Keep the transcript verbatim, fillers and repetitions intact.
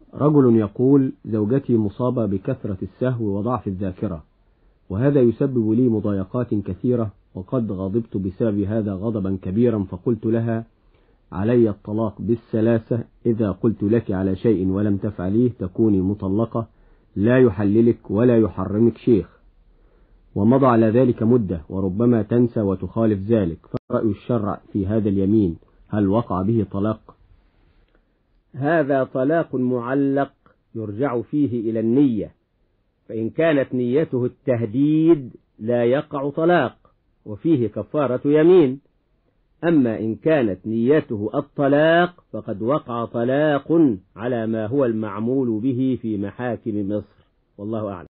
رجل يقول: زوجتي مصابة بكثرة السهو وضعف الذاكرة، وهذا يسبب لي مضايقات كثيرة، وقد غضبت بسبب هذا غضبا كبيرا، فقلت لها: علي الطلاق بالثلاثة، إذا قلت لك على شيء ولم تفعليه تكوني مطلقة، لا يحللك ولا يحرمك شيخ. ومضى على ذلك مدة، وربما تنسى وتخالف ذلك، فرأي الشرع في هذا اليمين، هل وقع به طلاق؟ هذا طلاق معلق يرجع فيه إلى النية، فإن كانت نيته التهديد لا يقع طلاق وفيه كفارة يمين، أما إن كانت نيته الطلاق فقد وقع طلاق على ما هو المعمول به في محاكم مصر، والله أعلم.